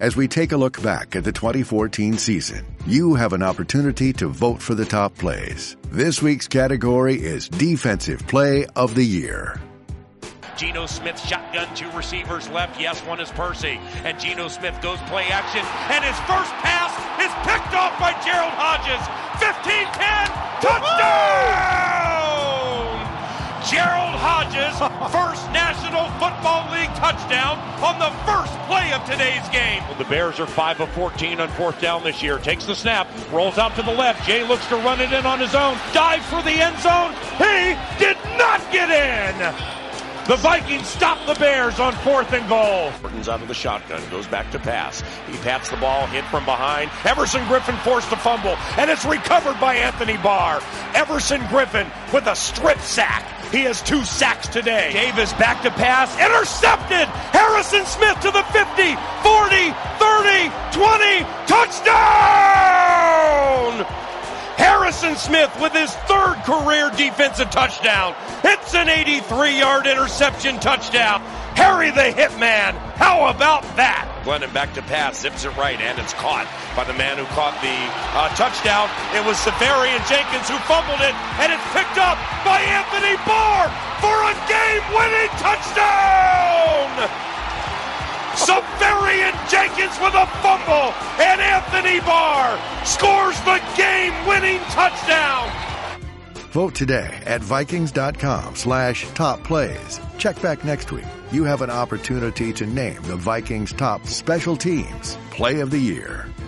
As we take a look back at the 2014 season, you have an opportunity to vote for the top plays. This week's category is Defensive Play of the Year. Geno Smith shotgun, two receivers left. Yes, one is Percy. And Geno Smith goes play action. And his first pass is picked off by Gerald Hodges. 15-10, touchdown! Gerald Hodges, first National Football League touchdown on the first play of today's game. Well, the Bears are 5 of 14 on fourth down this year. Takes the snap, rolls out to the left. Jay looks to run it in on his own. Dive for the end zone. He did not get in. The Vikings stop the Bears on 4th and goal. Burton's out of the shotgun, goes back to pass. He pats the ball, hit from behind. Everson Griffin forced to fumble, and it's recovered by Anthony Barr. Everson Griffin with a strip sack. He has 2 sacks today. Davis back to pass, intercepted. Harrison Smith to the 50, 40, 30, 20, touchdown! Harrison Smith with his 3rd career defensive touchdown. It's an 83-yard interception touchdown. Harry the Hitman. How about that? Glennon back to pass, zips it right, and it's caught by the man who caught the touchdown. It was Severian Jenkins who fumbled it, and it's picked up by Anthony Barr for a game-winning touchdown! Severian Jenkins with a fumble, and Anthony Barr scores the game-winning touchdown. Vote today at Vikings.com/top plays. Check back next week. You have an opportunity to name the Vikings' top special teams play of the year.